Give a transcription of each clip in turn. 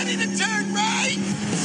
ready to turn right?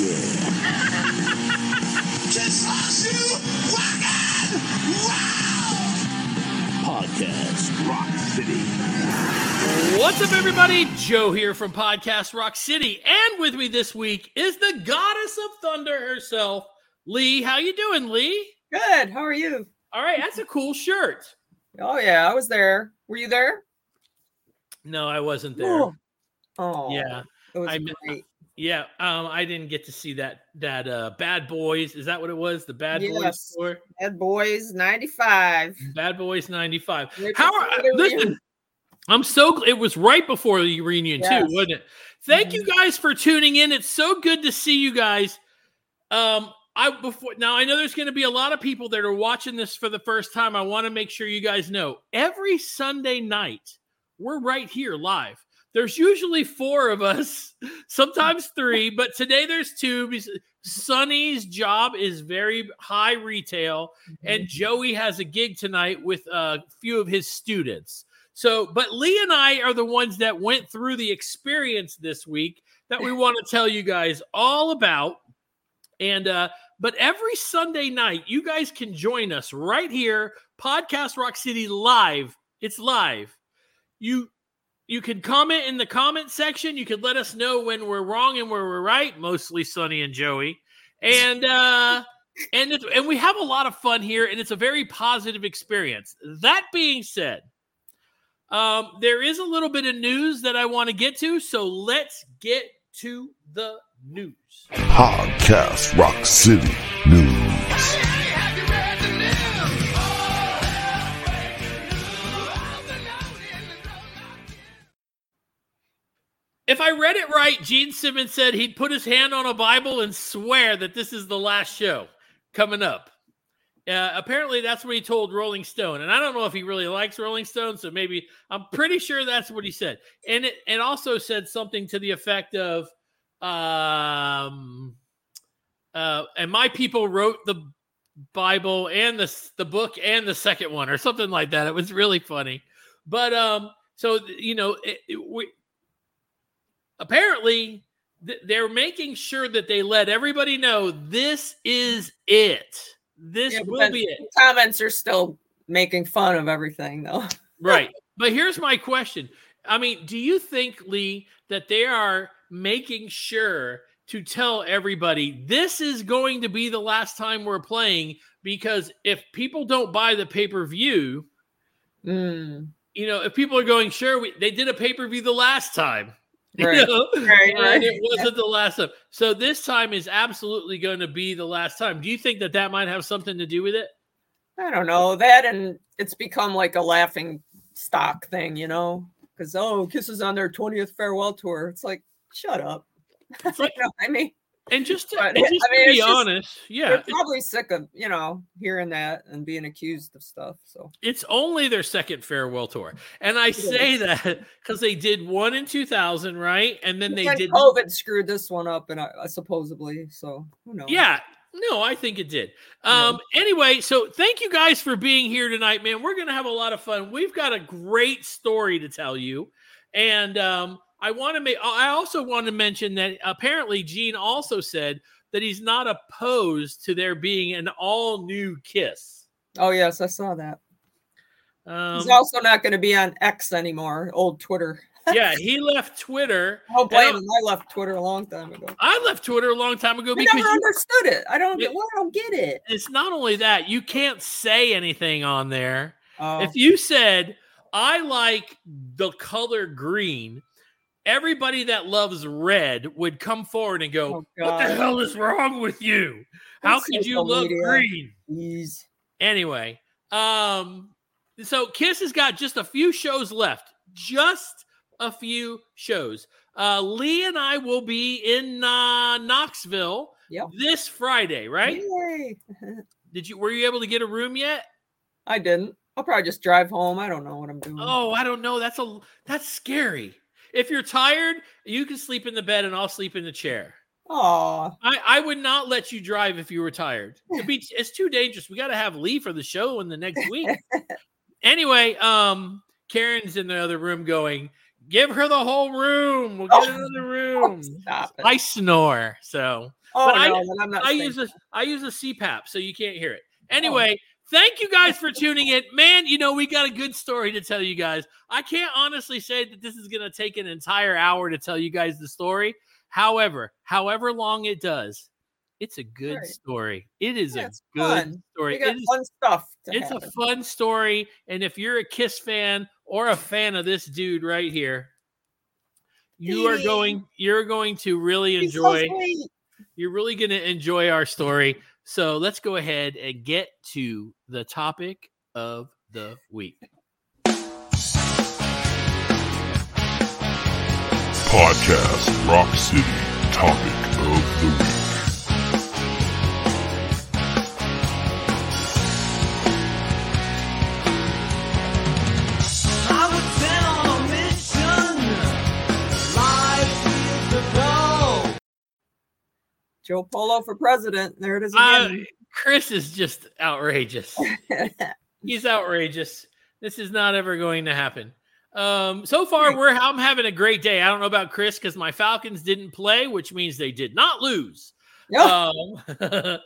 Just lost you. Wagon! Wow! Podcast Rock City. What's up, everybody? Joe here from Podcast Rock City, and with me this week is the goddess of thunder herself, Lee. How you doing, Lee? Good. How are you? All right, that's a cool shirt. Oh yeah, I was there. Were you there? No, I wasn't there. Oh, Yeah, it was I great. Yeah, I didn't get to see that Bad Boys. Is that what it was? The Bad Boys Yes. tour? Bad Boys 95. Bad Boys 95. Right How before are the listen? reunion. I'm so it was right before the reunion too, Yes. wasn't it? Thank you guys for tuning in. It's so good to see you guys. Now I know there's going to be a lot of people that are watching this for the first time. I want to make sure you guys know every Sunday night we're right here live. There's usually 4 of us, sometimes 3, but today there's 2 because Sonny's job is very high retail, and Joey has a gig tonight with a few of his students. So, but Lee and I are the ones that went through the experience this week that we want to tell you guys all about. And, but every Sunday night, you guys can join us right here, Podcast Rock City live. It's live. You can comment in the comment section. You can let us know when we're wrong and where we're right. Mostly Sonny and Joey, and we have a lot of fun here, and it's a very positive experience. That being said, there is a little bit of news that I want to get to, so let's get to the news. Podcast Rock City News. If I read it right, Gene Simmons said he'd put his hand on a Bible and swear that this is the last show coming up. Apparently, that's what he told Rolling Stone. And I don't know if he really likes Rolling Stone, so maybe I'm pretty sure that's what he said. And it also said something to the effect of, and my people wrote the Bible and the book and the second one or something like that. It was really funny. But so, you know, apparently, they're making sure that they let everybody know this is it. This will be it. Comments are still making fun of everything, though. Right. But here's my question. I mean, do you think, Lee, that they are making sure to tell everybody this is going to be the last time we're playing? Because if people don't buy the pay-per-view, you know, if people are going, sure, they did a pay-per-view the last time. Right. You know? Right. And it wasn't the last time. So this time is absolutely going to be the last time. Do you think that might have something to do with it? I don't know. That, and it's become like a laughing stock thing, you know? Because, Kiss is on their 20th farewell tour. It's like, shut up. It's like, You know what I mean? and just to, But, and just I mean, to it's be just- honest, yeah, They're probably sick of, hearing that and being accused of stuff. So it's only their second farewell tour. And I say that because they did one in 2000, right? And then they did COVID screwed this one up, and I supposedly, so who knows? Yeah. No, I think it did. Anyway, so thank you guys for being here tonight, man. We're going to have a lot of fun. We've got a great story to tell you. And I also want to mention that apparently Gene also said that he's not opposed to there being an all new Kiss. Oh yes, I saw that. He's also not going to be on X anymore, old Twitter. Yeah, he left Twitter. I don't blame him. I left Twitter a long time ago. I left Twitter a long time ago I because never understood it. I don't get it. It's not only that, you can't say anything on there. Oh. If you said, I like the color green, everybody that loves red would come forward and go, what the hell is wrong with you? How could you love green? Jeez. Anyway, so Kiss has got just a few shows left. Just a few shows. Lee and I will be in Knoxville this Friday, right? Yay. Were you able to get a room yet? I didn't. I'll probably just drive home. I don't know what I'm doing. Oh, I don't know. That's scary. If you're tired, you can sleep in the bed and I'll sleep in the chair. Oh, I would not let you drive if you were tired. It's too dangerous. We got to have Lee for the show in the next week. Anyway, Karen's in the other room going, Give her the whole room. We'll get another room. Stop it. I snore, so. Oh, But no, then I'm not I saying- use a CPAP, so you can't hear it. Anyway, thank you guys for tuning in. Man, we got a good story to tell you guys. I can't honestly say that this is going to take an entire hour to tell you guys the story. However long it does, it's a good story. It is a good fun. story. We got fun stuff. It's a fun story. And if you're a Kiss fan or a fan of this dude right here, you're going to really enjoy. You're really going to enjoy our story. So let's go ahead and get to the topic of the week. Podcast Rock City Topic of the Week. Joe Polo for president. There it is again. Chris is just outrageous. He's outrageous. This is not ever going to happen. So far, I'm having a great day. I don't know about Chris because my Falcons didn't play, which means they did not lose. Good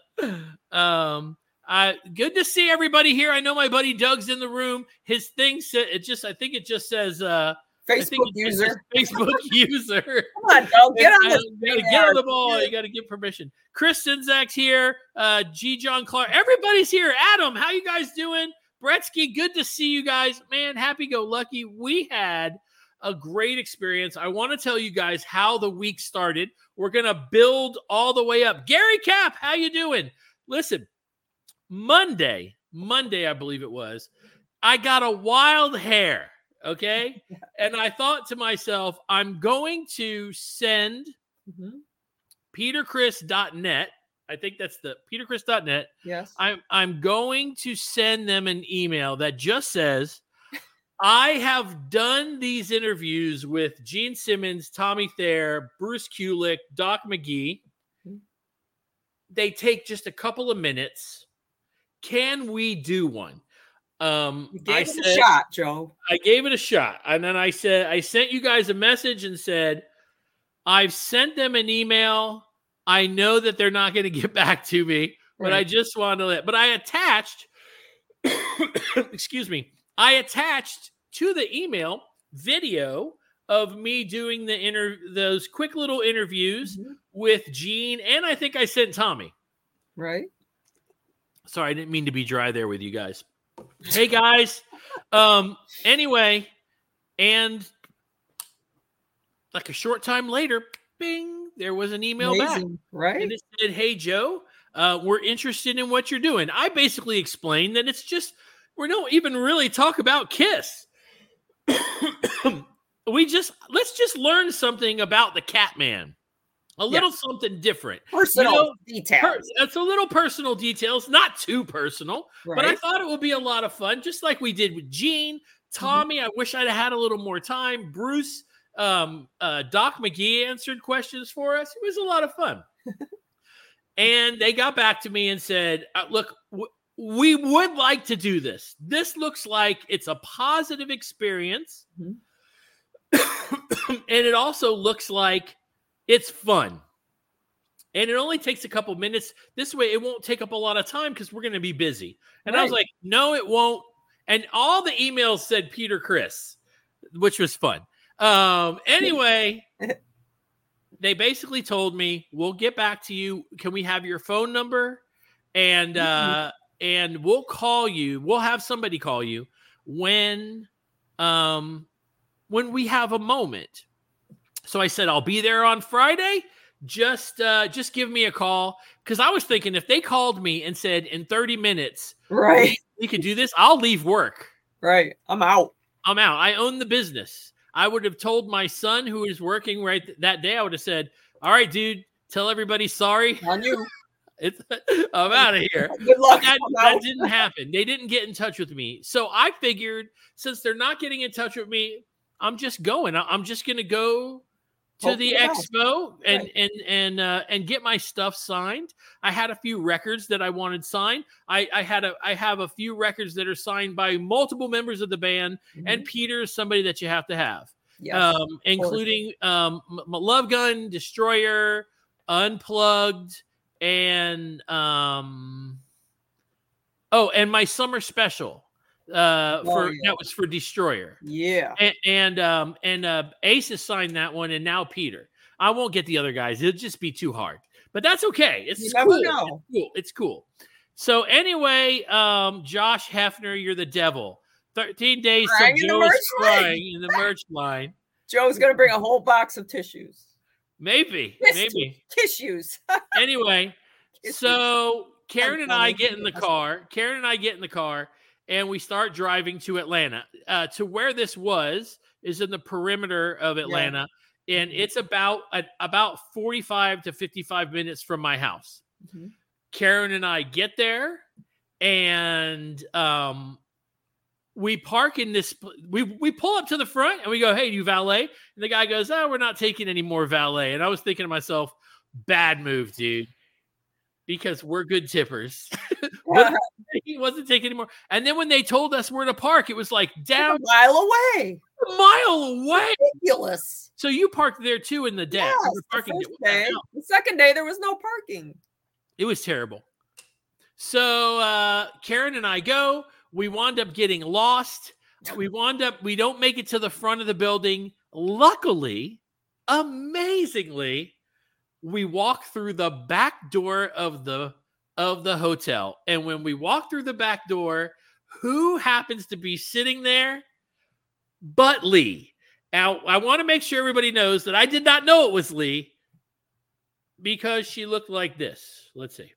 to see everybody here. I know my buddy Doug's in the room. His thing said I think it just says Facebook user. Facebook user. Come on, Doug, get on this. Get on the ball. You got to give permission. Chris Sinzak's here. G. John Clark. Everybody's here. Adam, how you guys doing? Bretsky, good to see you guys. Man, happy-go-lucky. We had a great experience. I want to tell you guys how the week started. We're going to build all the way up. Gary Cap, how you doing? Listen, Monday, I believe it was, I got a wild hair, okay? And I thought to myself, I'm going to send peterchris.net. I think that's the peterchris.net. Yes. I'm going to send them an email that just says, I have done these interviews with Gene Simmons, Tommy Thayer, Bruce Kulick, Doc McGee. They take just a couple of minutes. Can we do one? You gave it a shot, Joe. I gave it a shot. And then I sent you guys a message and said, I've sent them an email. I know that they're not going to get back to me, but I just wanted to but I attached, excuse me, I attached to the email video of me doing those quick little interviews with Gene, and I think I sent Tommy. Right. Sorry, I didn't mean to be dry there with you guys. Hey guys. Anyway, and like a short time later, bing, there was an email back. Right. And it said, hey, Joe, we're interested in what you're doing. I basically explained that it's just, we don't even really talk about Kiss. Let's just learn something about the Catman. A little something different. Personal details. It's a little personal details, not too personal, but I thought it would be a lot of fun, just like we did with Gene, Tommy. I wish I'd had a little more time. Bruce, Doc McGee answered questions for us. It was a lot of fun. And they got back to me and said, look, we would like to do this. This looks like it's a positive experience. And it also looks like it's fun. And it only takes a couple minutes. This way, it won't take up a lot of time because we're going to be busy. And I was like, no, it won't. And all the emails said Peter Chris, which was fun. Anyway, they basically told me, we'll get back to you. Can we have your phone number? And we'll call you. We'll have somebody call you when we have a moment. So I said, I'll be there on Friday. Just give me a call. Because I was thinking if they called me and said in 30 minutes, we could do this, I'll leave work. Right. I'm out. I own the business. I would have told my son who is working that day, I would have said, all right, dude, tell everybody sorry. On you. I'm out of here. Good luck. That didn't happen. They didn't get in touch with me. So I figured since they're not getting in touch with me, I'm just going. I'm just going to go to the expo and get my stuff signed. I had a few records that I wanted signed. I have a few records that are signed by multiple members of the band, and Peter is somebody that you have to have. Yes, including Love Gun, Destroyer, Unplugged, and and my summer special that was for Destroyer. Yeah. And Ace has signed that one, and now Peter. I won't get the other guys; it'll just be too hard. But that's okay. It's cool. It's cool. So anyway, Josh Hefner, you're the devil. 13 days till Joe is crying in the merch line. Joe's gonna bring a whole box of tissues. Maybe. Tissues. Anyway, so Karen and I get in the car. And we start driving to Atlanta. To where this is in the perimeter of Atlanta, and it's about 45 to 55 minutes from my house. Mm-hmm. Karen and I get there, and we park in this. We pull up to the front, and we go, "Hey, do you valet?" And the guy goes, "Oh, we're not taking any more valet." And I was thinking to myself, "Bad move, dude." Because we're good tippers. He wasn't taking any more. And then when they told us where to park, it was like down a mile away. Ridiculous. So you parked there too in the deck. Yes, the second day, there was no parking. It was terrible. So Karen and I go. We wound up getting lost. We don't make it to the front of the building. Luckily, amazingly, we walk through the back door of the hotel. And when we walk through the back door, who happens to be sitting there but Lee? Now, I want to make sure everybody knows that I did not know it was Lee because she looked like this. Let's see.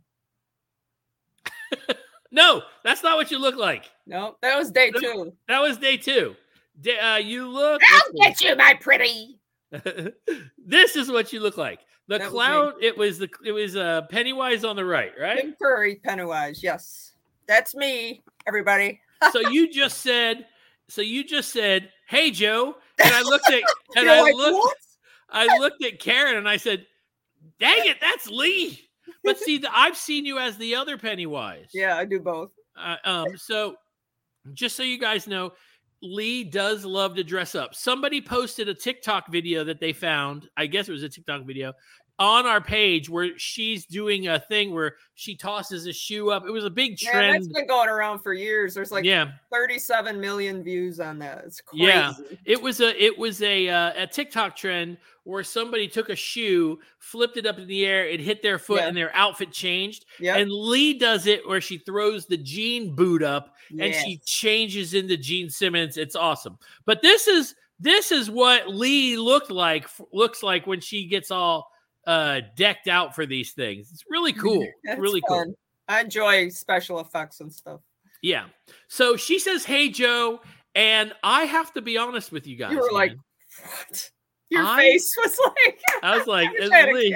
No, that's not what you look like. No, that was day 2. That was day 2. You look. I'll get you, my pretty. This is what you look like. The clown. It was Pennywise on the right. Tim Curry, Pennywise. Yes, that's me. Everybody. So you just said, "Hey, Joe," and I looked at I looked at Karen and I said, "Dang it, that's Lee." But see, I've seen you as the other Pennywise. Yeah, I do both. So just so you guys know, Lee does love to dress up. Somebody posted a TikTok video that they found. I guess it was a TikTok video on our page where she's doing a thing where she tosses a shoe up. It was a big trend. Yeah, that's been going around for years. There's like 37 million views on that. It's crazy. Yeah, it was a TikTok trend where somebody took a shoe, flipped it up in the air, it hit their foot, and their outfit changed. Yep. And Lee does it where she throws the jean boot up and she changes into Gene Simmons. It's awesome. But this is what Lee looks like when she gets all decked out for these things. It's really cool. Really fun. Cool. I enjoy special effects and stuff. Yeah. So she says, "Hey, Joe," and I have to be honest with you guys. You were like, what? Your face was like, I was like, Lee.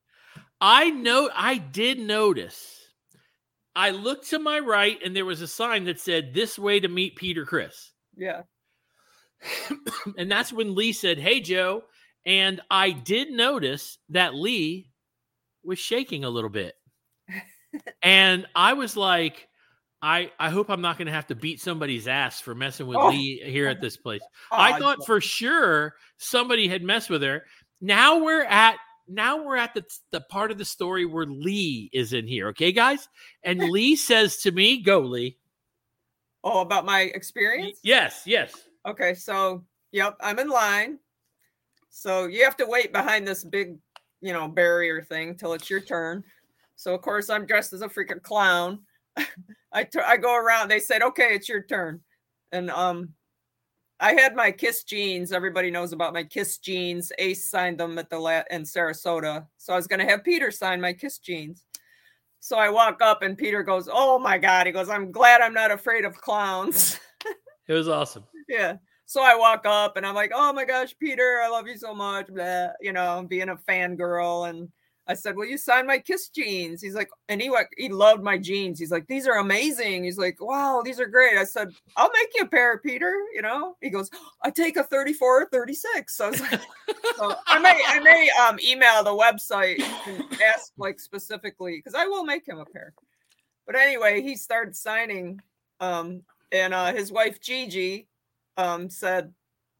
I did notice. I looked to my right and there was a sign that said, "This way to meet Peter Criss." Yeah. And that's when Lee said, "Hey, Joe." And I did notice that Lee was shaking a little bit. And I was like, I hope I'm not going to have to beat somebody's ass for messing with Lee here at this place. I thought for sure somebody had messed with her. Now we're at the part of the story where Lee is in here. Okay, guys? And Lee says to me, "Go, Lee." Oh, about my experience? Yes. Okay, so, I'm in line. So you have to wait behind this big, barrier thing till it's your turn. So, of course, I'm dressed as a freaking clown. I go around. They said, "Okay, it's your turn." And I had my Kiss jeans. Everybody knows about my Kiss jeans. Ace signed them at in Sarasota. So I was going to have Peter sign my Kiss jeans. So I walk up and Peter goes, "Oh my God." He goes, "I'm glad I'm not afraid of clowns." It was awesome. Yeah. So I walk up and I'm like, "Oh my gosh, Peter, I love you so much." Blah, being a fangirl. And I said, "Will you sign my Kiss jeans?" He's like, and he loved my jeans. He's like, "These are amazing." He's like, "Wow, these are great." I said, "I'll make you a pair, Peter." He goes, "I take a 34 or 36. So I was like, so I may email the website and ask specifically, because I will make him a pair. But anyway, he started signing, and his wife Gigi said,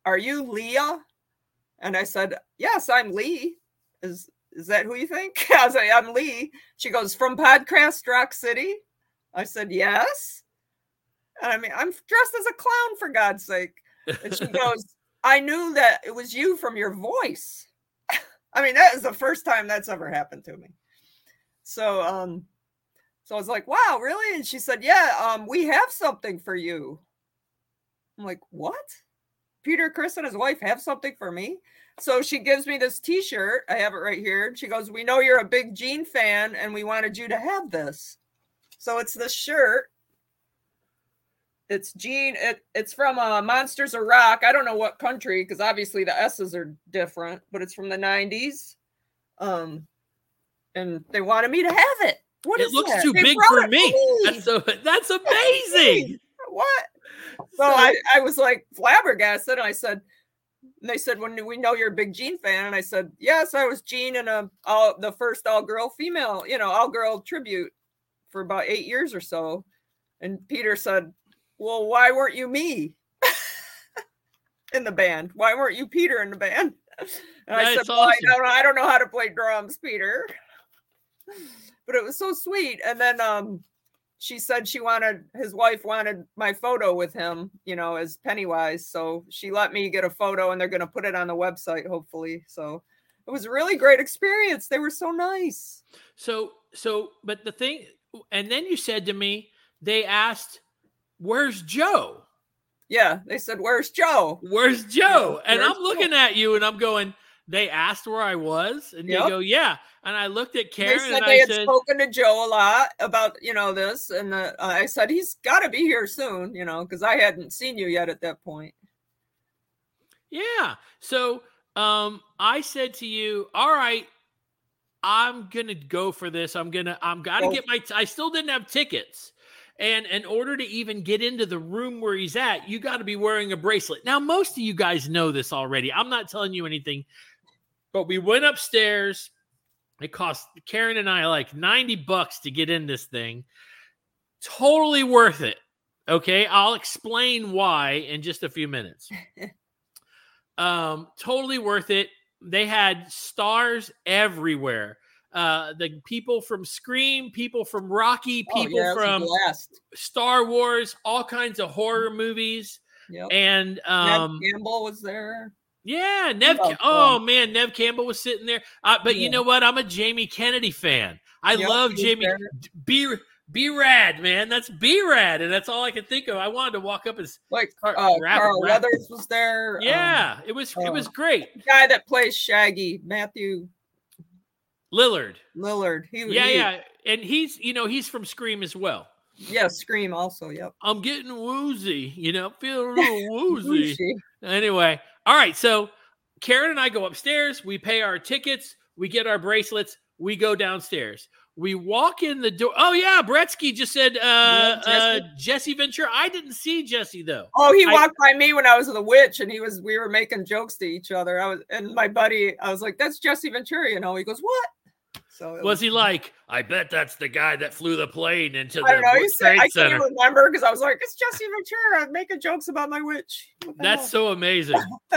"Are you Leah?" And I said, "Yes, I'm Lee. Is that who you think?" I was like, "I'm Lee." She goes, "From Podcast Rock City?" I said, "Yes." And I mean, I'm dressed as a clown, for God's sake. And she goes, "I knew that it was you from your voice." I mean, that is the first time that's ever happened to me. So I was like, "Wow, really?" And she said, "Yeah, we have something for you." I'm like, "What? Peter Criss and his wife have something for me?" So she gives me this t-shirt. I have it right here. She goes, "We know you're a big Gene fan and we wanted you to have this." So it's this shirt. It's Gene. It's from Monsters of Rock. I don't know what country, because obviously the S's are different, but it's from the 90s. And they wanted me to have it. What it is looks that? too They big brought for it me. to That's amazing. What? So I was like flabbergasted. And I said, and they said, "When we know you're a big Gene fan." And I said, "Yes, I was Gene in the first all-girl female, all-girl tribute for about 8 years or so." And Peter said, "Well, why weren't you me in the band? Why weren't you Peter in the band?" And I said, "Well, awesome. I don't know how to play drums, Peter." But it was so sweet. And then she said his wife wanted my photo with him, as Pennywise. So she let me get a photo, and they're going to put it on the website, hopefully. So it was a really great experience. They were so nice. But the thing, and then you said to me, they asked, "Where's Joe?" Yeah, they said, "Where's Joe? Where's Joe?" Yeah, and I'm looking at you, and I'm going, they asked where I was, and they go, "Yeah." And I looked at Karen, they said they had spoken to Joe a lot about, this. And I said, "He's got to be here soon, because I hadn't seen you yet at that point." Yeah. So I said to you, "All right, I'm going to go for this. I still didn't have tickets. And in order to even get into the room where he's at, you got to be wearing a bracelet." Now, most of you guys know this already. I'm not telling you anything, but we went upstairs. It cost Karen and I like $90 to get in this thing. Totally worth it. Okay. I'll explain why in just a few minutes. Totally worth it. They had stars everywhere. The people from Scream, people from Rocky, people from Star Wars, all kinds of horror movies. Yep. And Neve Campbell was there. Yeah, Neve Campbell was sitting there. But you know what? I'm a Jamie Kennedy fan. I love Jamie. B-Rad, man. That's B-Rad, and that's all I could think of. I wanted to walk up and Carl Weathers was there. Yeah, it was great. The guy that plays Shaggy, Matthew Lillard. And he's from Scream as well. Yeah, Scream also. Yep. I'm getting woozy. Feeling a little woozy. Anyway. All right, so Karen and I go upstairs. We pay our tickets. We get our bracelets. We go downstairs. We walk in the door. Oh, yeah, Bretsky just said Jesse Ventura. I didn't see Jesse, though. Oh, he walked by me when I was the witch, and we were making jokes to each other. And my buddy, I was like, "That's Jesse Ventura," He goes, "What?" So was he like, "I bet that's the guy that flew the plane into the Trade Center"? I can't remember, because I was like, "It's Jesse Ventura. I'm making jokes about my witch." That's so amazing.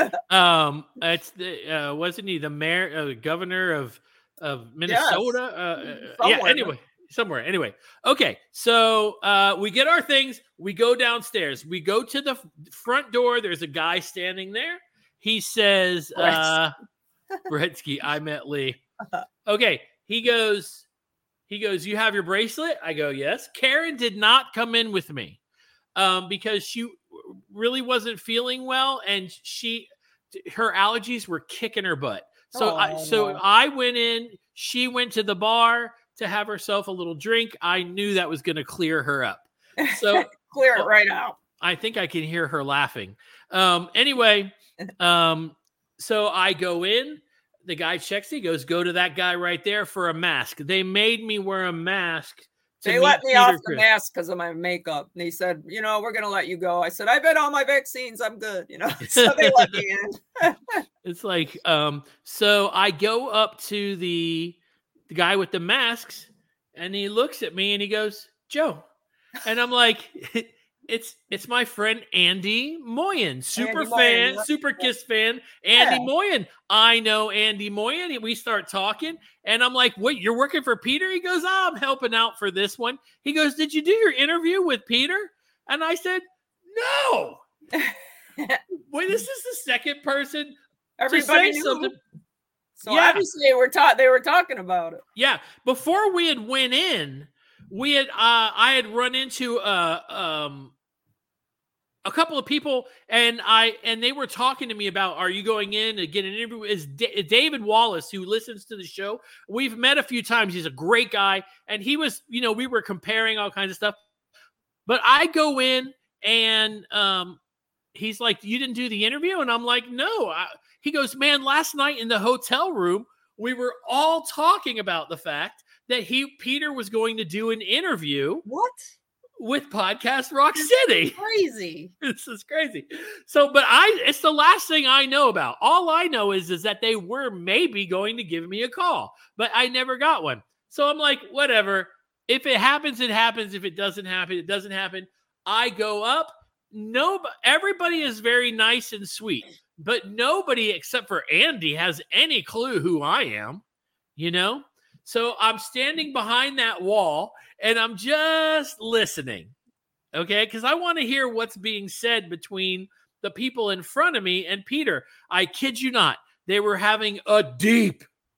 Wasn't he the mayor, governor of Minnesota? Yes. Somewhere. Anyway. Okay. So we get our things. We go downstairs. We go to the front door. There's a guy standing there. He says, Bretsky, I met Lee. Okay. He goes, "You have your bracelet?" I go, "Yes." Karen did not come in with me because she really wasn't feeling well, and her allergies were kicking her butt. So I went in. She went to the bar to have herself a little drink. I knew that was going to clear her up. So clear it right out. I think I can hear her laughing. Anyway, so I go in. The guy checks. He goes, "Go to that guy right there for a mask." They made me wear a mask. They let me off the mask because of my makeup. And he said, "We're going to let you go." I said, "I've had all my vaccines. I'm good." So they let me in. It's like, so I go up to the guy with the masks, and he looks at me and he goes, "Joe." And I'm like, It's my friend Andy Moyen, super Andy fan, Moyen, super Kiss fan, Andy Yeah. Moyen. I know Andy Moyen. We start talking, and I'm like, "Wait, you're working for Peter?" He goes, "I'm helping out for this one." He goes, "Did you do your interview with Peter?" And I said, "No." Wait, this is the second person Everybody to say knew. something. So Yeah. obviously they were talking about it. Yeah, before we had went in, I had run into a couple of people, and they were talking to me about, are you going in to get an interview? Is David Wallace, who listens to the show. We've met a few times. He's a great guy, and he was, we were comparing all kinds of stuff. But I go in, and he's like, "You didn't do the interview?" And I'm like, "No." He goes, "Man, last night in the hotel room, we were all talking about the fact that Peter was going to do an interview What? with Podcast Rock City." Crazy. This is crazy. So, but it's the last thing I know about. All I know is that they were maybe going to give me a call, but I never got one. So I'm like, whatever. If it happens, it happens. If it doesn't happen, it doesn't happen. I go up. Everybody is very nice and sweet, but nobody except for Andy has any clue who I am, So I'm standing behind that wall and I'm just listening, okay? Because I want to hear what's being said between the people in front of me and Peter. I kid you not. They were having a deep.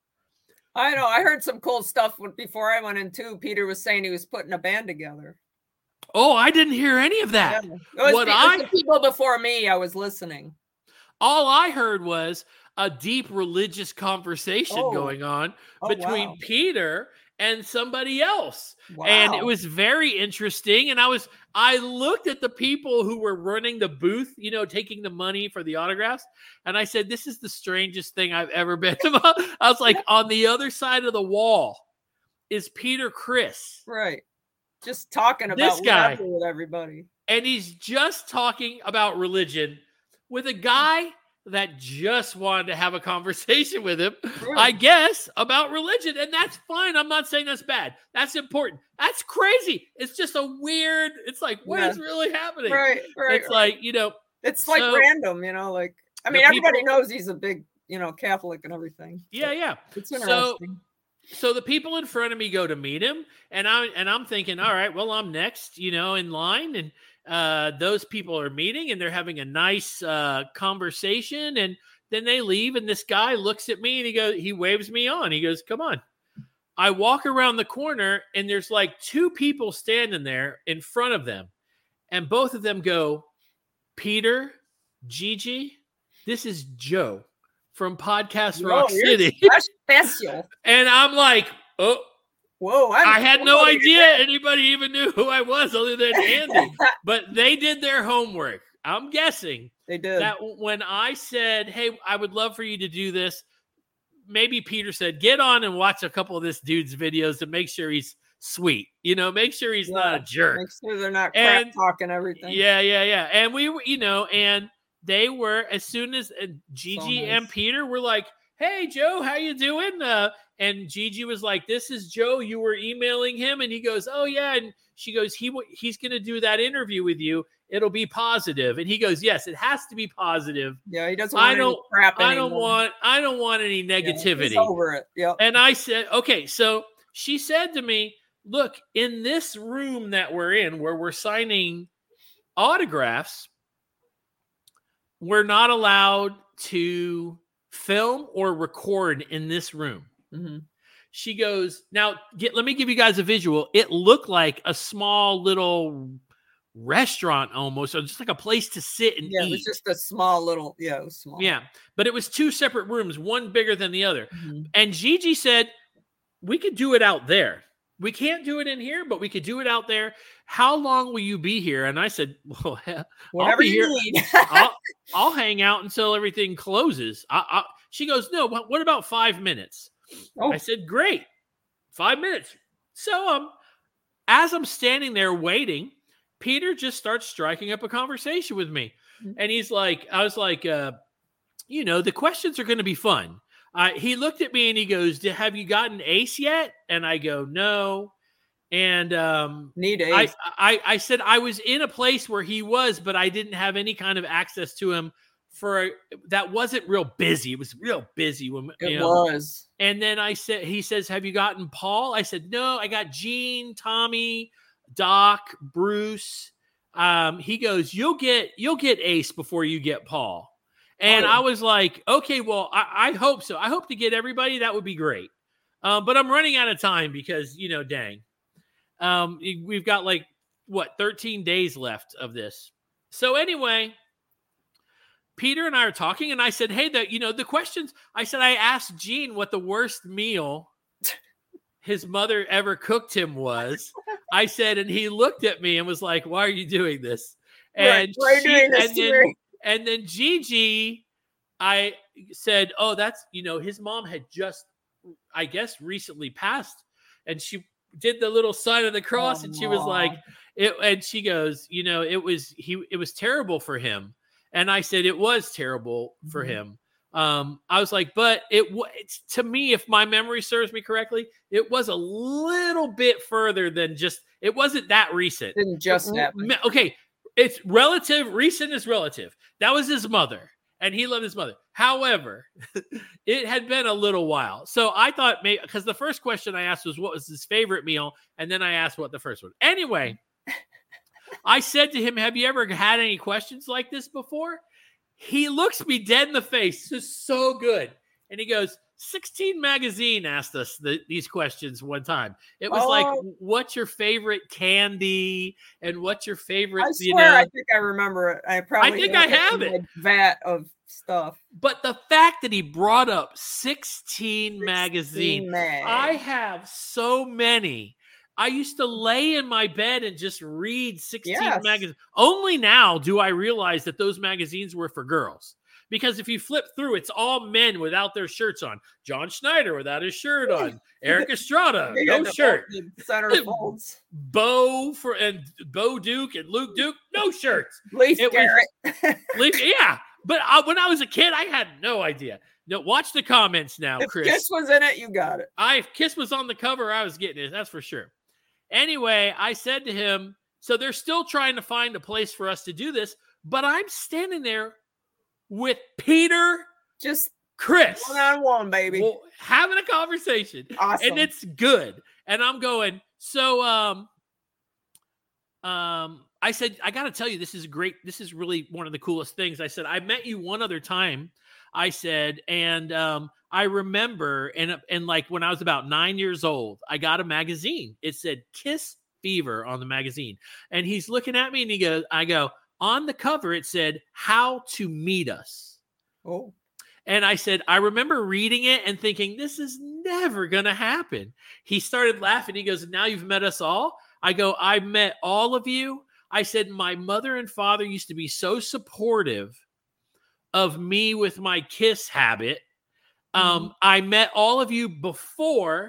I know. I heard some cool stuff before I went in too. Peter was saying he was putting a band together. Oh, I didn't hear any of that. Yeah. It was the people before me. I was listening. All I heard was a deep religious conversation going on between Peter and somebody else. Wow. And it was very interesting. And I looked at the people who were running the booth, taking the money for the autographs. And I said, this is the strangest thing I've ever been to. I was like, on the other side of the wall is Peter Criss. Right. Just talking about this guy with everybody. And he's just talking about religion with a guy that just wanted to have a conversation with him, I guess, about religion. And that's fine. I'm not saying that's bad. That's important. That's crazy. It's just a weird, it's like, what is really happening? Right. It's like, it's like random, everybody knows he's a big, Catholic and everything. Yeah. It's interesting. So the people in front of me go to meet him, and I'm thinking, all right, well, I'm next, in line, and those people are meeting, and they're having a nice conversation, and then they leave, and this guy looks at me, and he waves me on. He goes, "Come on." I walk around the corner, and there's like two people standing there in front of them, and both of them go, "Peter, Gigi, this is Joe from Podcast Rock City." Special. And I'm like, oh, whoa! I had no idea anybody even knew who I was other than Andy. But they did their homework. I'm guessing they did. That when I said, "Hey, I would love for you to do this," maybe Peter said, "Get on and watch a couple of this dude's videos to make sure he's sweet. Make sure he's not a jerk. Make sure they're not crap talking everything." Yeah. And we were, and they were, as soon as Gigi and Peter were like, "Hey, Joe, how you doing?" And Gigi was like, "This is Joe. You were emailing him." And he goes, "Oh, yeah." And she goes, he's going to do that interview with you. It'll be positive. And he goes, "Yes, it has to be positive." Yeah, he doesn't want any crap anymore. I don't want any negativity. He's over it. Yeah. And I said, okay. So she said to me, "Look, in this room that we're in, where we're signing autographs, we're not allowed to film or record in this room." Mm-hmm. She goes, "Now, let me give you guys a visual. It looked like a small little restaurant almost, or just like a place to sit and eat. It was just a small little, it was small. Yeah, but it was two separate rooms, one bigger than the other." Mm-hmm. And Gigi said, "We could do it out there. We can't do it in here, but we could do it out there. How long will you be here?" And I said, "Well, whatever you need. I'll hang out until everything closes." She goes, "No, what about 5 minutes?" Oh. I said, "Great, 5 minutes." So as I'm standing there waiting, Peter just starts striking up a conversation with me. Mm-hmm. And he's like, I was like, the questions are going to be fun. He looked at me and he goes, "Have you gotten Ace yet?" And I go, "No." And Need Ace. I said I was in a place where he was, but I didn't have any kind of access to him that wasn't real busy. It was real busy when It was. And then he says, have you gotten Paul? I said, no, I got Gene, Tommy, Doc, Bruce. He goes, you'll get Ace before you get Paul. And I was like, okay, well, I hope so. I hope to get everybody. That would be great. But I'm running out of time because, dang. We've got 13 days left of this. So anyway, Peter and I are talking, and I said, hey, the questions, I said, I asked Gene what the worst meal his mother ever cooked him was. I said, and he looked at me and was like, why are you doing this? And then Gigi, I said, oh, that's, his mom had just, I guess, recently passed, and she did the little sign of the cross, and she was like, and she goes, it was terrible for him. And I said, it was terrible for him. I was like, but it's to me, if my memory serves me correctly, it was a little bit further than just, it wasn't that recent. Didn't just happen. Okay. It's relative. Recent is relative. That was his mother, and he loved his mother. However, it had been a little while. So I thought maybe, because the first question I asked was what was his favorite meal. And then I asked what the first one. Anyway, I said to him, have you ever had any questions like this before? He looks me dead in the face. This is so good. And he goes, 16 Magazine asked us these questions one time. It was like, what's your favorite candy? And what's your favorite? I swear, I think I remember it. I think I have it. Vat of stuff. But the fact that he brought up 16 Magazine, I have so many. I used to lay in my bed and just read 16 magazines. Only now do I realize that those magazines were for girls. Because if you flip through, it's all men without their shirts on. John Schneider without his shirt on. Eric Estrada, no shirt. Center folds. Bo Duke and Luke Duke, no shirts. Leif Garrett. Yeah. But when I was a kid, I had no idea. No, watch the comments now, Chris. If Kiss was in it, you got it. If Kiss was on the cover, I was getting it. That's for sure. Anyway, I said to him, so they're still trying to find a place for us to do this, but I'm standing there with Peter, just Chris, one-on-one, baby, having a conversation. Awesome. And it's good. And I'm going, so I said, I got to tell you, this is great. This is really one of the coolest things. I said, I met you one other time. I said, and I remember, and like when I was about 9 years old, I got a magazine. It said Kiss Fever on the magazine. And he's looking at me and I go, on the cover, it said, How to Meet Us. Oh. And I said, I remember reading it and thinking, this is never going to happen. He started laughing. He goes, now you've met us all? I go, I met all of you. I said, my mother and father used to be so supportive of me with my Kiss habit. I met all of you before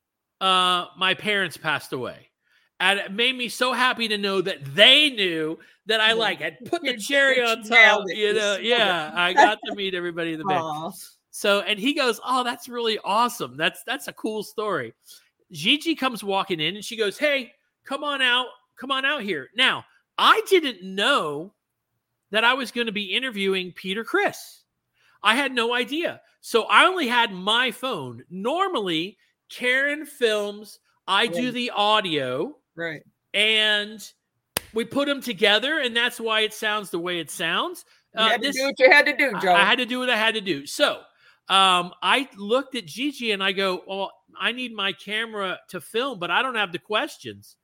my parents passed away. And it made me so happy to know that they knew that I had put the cherry on top. Yeah, I got to meet everybody in the band. So, and he goes, oh, that's really awesome. That's a cool story. Gigi comes walking in and she goes, hey, come on out here. Now, I didn't know that I was going to be interviewing Peter Criss. I had no idea. So I only had my phone. Normally, Karen films, I do the audio. Right. And we put them together, and that's why it sounds the way it sounds. You had to do what you had to do, Joe. I had to do what I had to do. So I looked at Gigi, and I go, well, I need my camera to film, but I don't have the questions.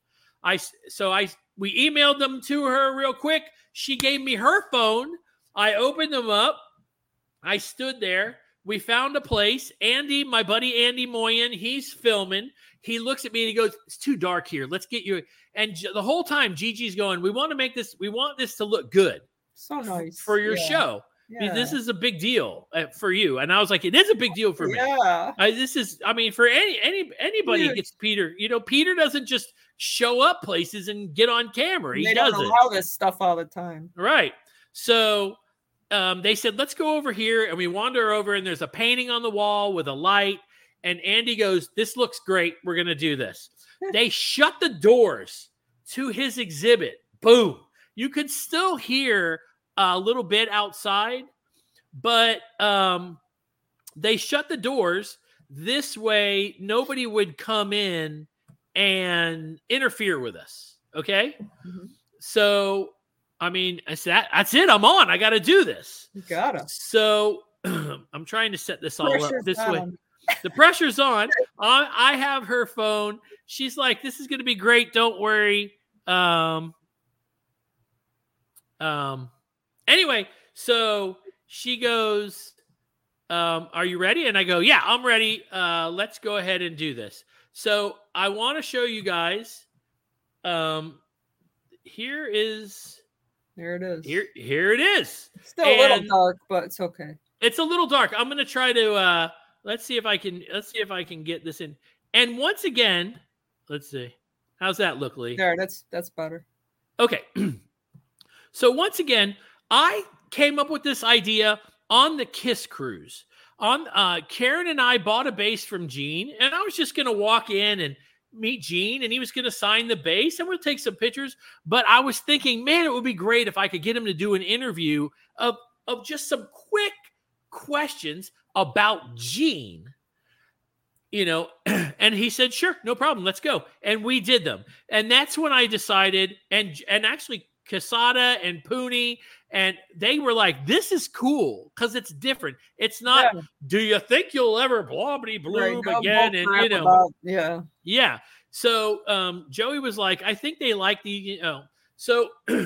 We emailed them to her real quick. She gave me her phone. I opened them up. I stood there. We found a place. Andy, my buddy Andy Moyen, he's filming. He looks at me and he goes, it's too dark here. Let's get you. And the whole time Gigi's going, we want this to look good. So nice. For your show. Yeah. This is a big deal for you. And I was like, it is a big deal for me. Yeah. For anybody gets Peter, Peter doesn't just show up places and get on camera. He doesn't allow this stuff all the time. Right. So they said, let's go over here. And we wander over and there's a painting on the wall with a light. And Andy goes, "This looks great. We're going to do this." They shut the doors to his exhibit. Boom. You could still hear a little bit outside, but they shut the doors. This way, nobody would come in and interfere with us. Okay? Mhm. So, I mean, that's it. I'm on. I got to do this. You gotta. So, I'm trying to set this all up Pressure's this way. on. The pressure's on. I have her phone. She's like, "This is going to be great. Don't worry." Anyway, so she goes, "Are you ready?" And I go, "Yeah, I'm ready. Let's go ahead and do this." So I want to show you guys. Here is. There it is. Here it is. It's still a little And- dark, but it's okay. It's a little dark. I'm going to try to let's see if I can get this in. And once again, let's see. How's that look, Lee? There, that's better. Okay. So once again, I came up with this idea on the Kiss cruise. Karen and I bought a bass from Gene, and I was just going to walk in and meet Gene, and he was going to sign the bass, and we'll take some pictures. But I was thinking, man, it would be great if I could get him to do an interview of just some quick questions about Gene, and he said, "Sure, no problem, let's go." And we did them. And that's when I decided, and actually Casada and Pooney, and they were like, "This is cool because it's different. It's not, do you think you'll ever blobbity bloom Right, again?" no And, crap about- yeah. yeah. So Joey was like, "I think they like the, so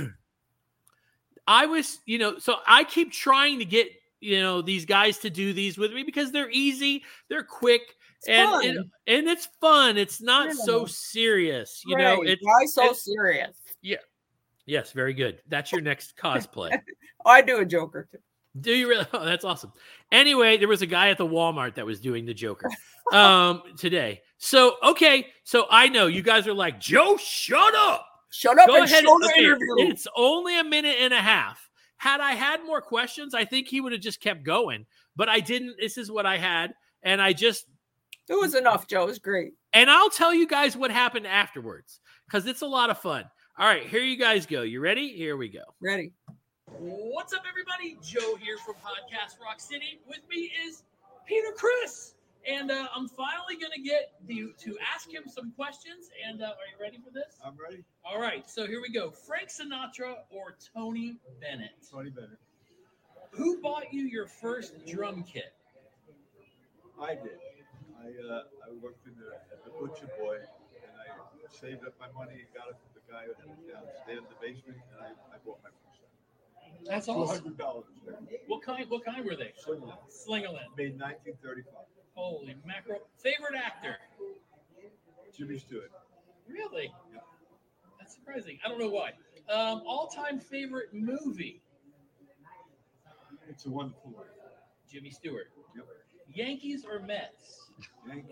I was, so I keep trying to get, these guys to do these with me because they're easy, they're quick, and it's fun. It's not so serious, Right. Why so serious? Yeah. Yes, very good. That's your next cosplay. I do a Joker too. Do you really? Oh, that's awesome. Anyway, there was a guy at the Walmart that was doing the Joker today. So, okay. So I know you guys are like, "Joe, shut up. Shut up Go and ahead. show the Okay, interview." it's only a minute and a half. Had I had more questions, I think he would have just kept going. But I didn't. This is what I had. And I just, It was enough, Joe. It was great. and I'll tell you guys what happened afterwards because it's a lot of fun. All right, here you guys go. You ready? Here we go. Ready. What's up, everybody? Joe here from Podcast Rock City. With me is Peter Criss. And I'm finally going to get you to ask him some questions. And are you ready for this? I'm ready. All right, so here we go. Frank Sinatra or Tony Bennett? Tony Bennett. Who bought you your first drum kit? I did. I worked at the Butcher Boy, and I saved up my money and got it from the guy who had downstairs in the basement, and I bought my first one. That's awesome. $200. What kind were they? Slingerland. Slingerland. Made 1935. Holy mackerel. Favorite actor? Jimmy Stewart. Really? That's surprising. I don't know why. All-time favorite movie? It's a Wonderful Life. Jimmy Stewart. Yep. Yankees or Mets? Yankee.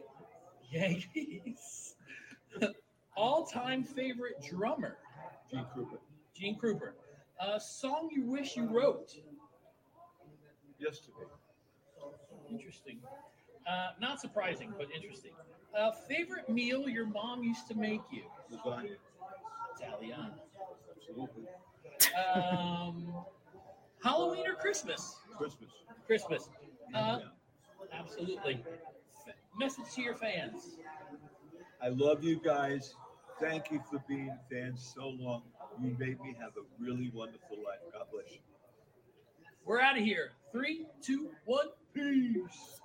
Yankees. All-time favorite drummer? Gene Krupa. Gene Krupa. Song you wish you wrote? Yesterday. Interesting. Not surprising, but interesting. Favorite meal your mom used to make you? Lasagna. Italiano. Absolutely. Halloween or Christmas? Christmas. Christmas. Yeah. Absolutely. Message to your fans. I love you guys. Thank you for being fans so long. You made me have a really wonderful life. God bless you. We're out of here. 3, 2, 1. Peace.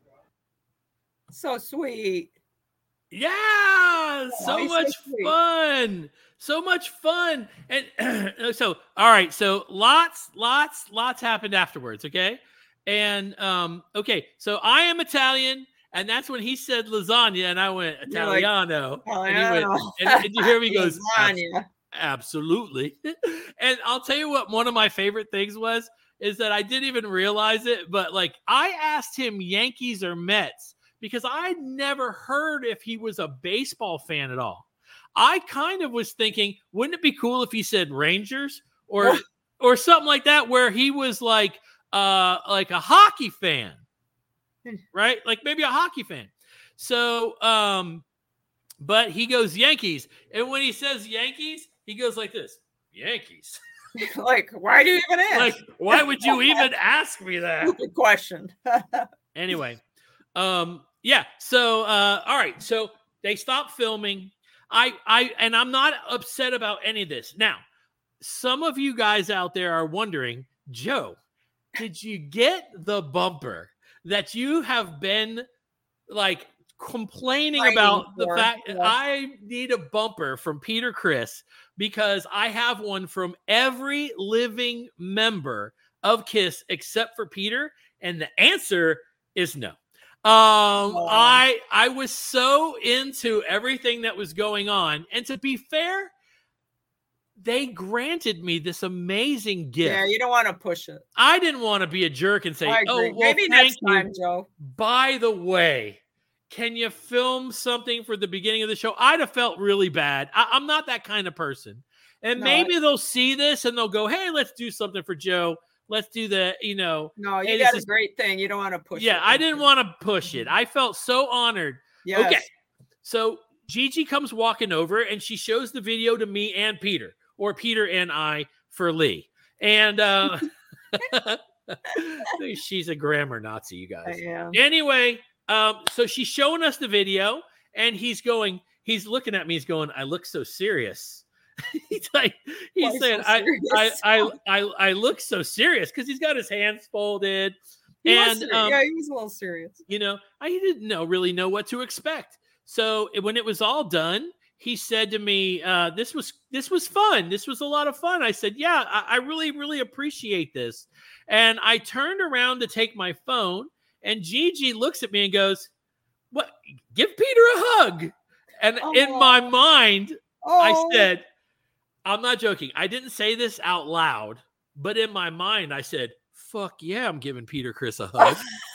So sweet. Yeah, so he's so much sweet. fun. So much fun. And so, all right. So lots happened afterwards. Okay. And, okay. So I am Italian. And that's when he said lasagna. And I went You're like, Italiano. "Oh, and, he yeah." went, and you hear me he goes, Lasagna. absolutely. And I'll tell you what, one of my favorite things is that I didn't even realize it. But like I asked him Yankees or Mets, because I'd never heard if he was a baseball fan at all. I kind of was thinking, wouldn't it be cool if he said Rangers or something like that, where he was like a hockey fan, right? Like maybe a hockey fan. So, but he goes Yankees. And when he says Yankees, he goes like this, Yankees. Like, why do you even ask? Like, why would you even ask me that? Stupid question. Anyway, yeah. So, all right. So they stopped filming. And I'm not upset about any of this. Now, some of you guys out there are wondering, Joe, did you get the bumper that you have been like complaining about the fact that I need a bumper from Peter Criss because I have one from every living member of KISS except for Peter? And the answer is no. I was so into everything that was going on. And to be fair, they granted me this amazing gift. Yeah, you don't want to push it. I didn't want to be a jerk and say, oh, well, maybe thank next time, you. Joe. By the way, can you film something for the beginning of the show? I'd have felt really bad. I'm not that kind of person. And maybe they'll see this and they'll go, hey, let's do something for Joe. Let's do the, No, you hey, got a great thing. You don't want to push it. Yeah, I didn't want to push it. I felt so honored. Yes. Okay. So Gigi comes walking over and she shows the video to me and Peter, or Peter and I for Lee. And she's a grammar Nazi, you guys. I am. Anyway, so she's showing us the video and he's looking at me, he's going, I look so serious. He's saying, so I look so serious because he's got his hands folded. He was a little serious. I didn't really know what to expect. So when it was all done, he said to me, this was fun. This was a lot of fun. I said, yeah, I really, really appreciate this. And I turned around to take my phone and Gigi looks at me and goes, what? Give Peter a hug. And in my mind, I said, I'm not joking. I didn't say this out loud, but in my mind, I said, fuck yeah, I'm giving Peter Criss a hug.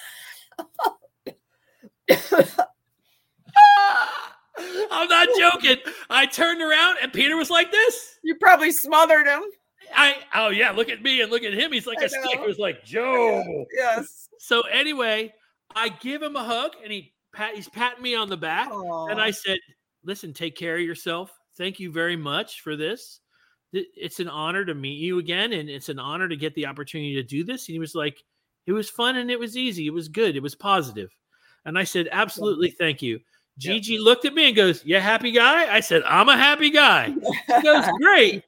I'm not joking. I turned around and Peter was like this. You probably smothered him. Oh yeah, look at me and look at him. He's like a stick. It was like, Joe. Yes. So anyway, I give him a hug and he's patting me on the back. Aww. And I said, listen, take care of yourself. Thank you very much for this. It's an honor to meet you again. And it's an honor to get the opportunity to do this. And he was like, it was fun and it was easy. It was good. It was positive. And I said, absolutely. Thank you. Gigi looked at me and goes, you a happy guy? I said, I'm a happy guy. She goes, great.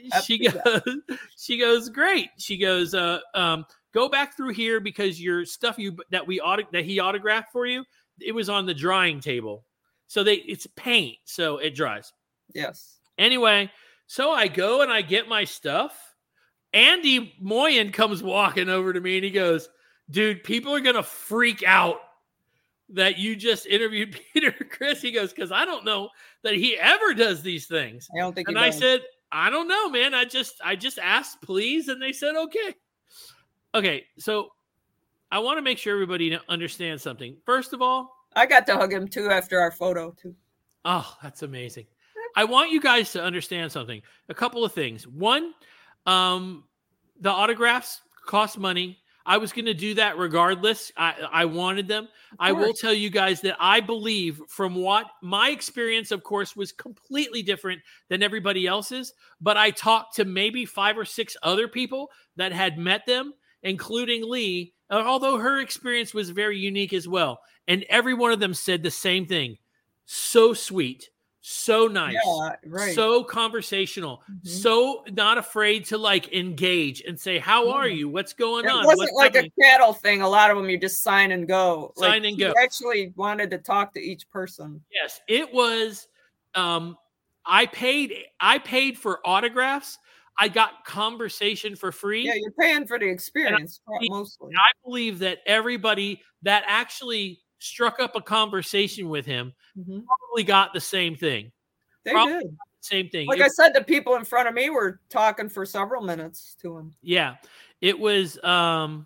She goes, great. She goes, go back through here because your stuff that he autographed for you, it was on the drying table. So it's paint, so it dries. Yes. Anyway, so I go and I get my stuff. Andy Moyen comes walking over to me and he goes, dude, people are going to freak out that you just interviewed Peter Criss. He goes, because I don't know that he ever does these things. I don't think. And I said, I don't know, man. I just asked, please, and they said, okay. Okay, so I want to make sure everybody understands something. First of all, I got to hug him too after our photo too. Oh, that's amazing. I want you guys to understand something. A couple of things. One, the autographs cost money. I was going to do that regardless. I wanted them. I will tell you guys that I believe from what my experience, of course, was completely different than everybody else's. But I talked to maybe 5 or 6 other people that had met them, including Lee, although her experience was very unique as well. And every one of them said the same thing. So sweet. So nice, so conversational, so not afraid to like engage and say, how are you? What's going on? It wasn't like a cattle thing. A lot of them, you just sign and go. Sign and go. Actually wanted to talk to each person. Yes, it was. I paid for autographs. I got conversation for free. Yeah, you're paying for the experience mostly. I believe that everybody that actually struck up a conversation with him probably got the same thing. They did. Same thing. Like I said, the people in front of me were talking for several minutes to him. Yeah. It was a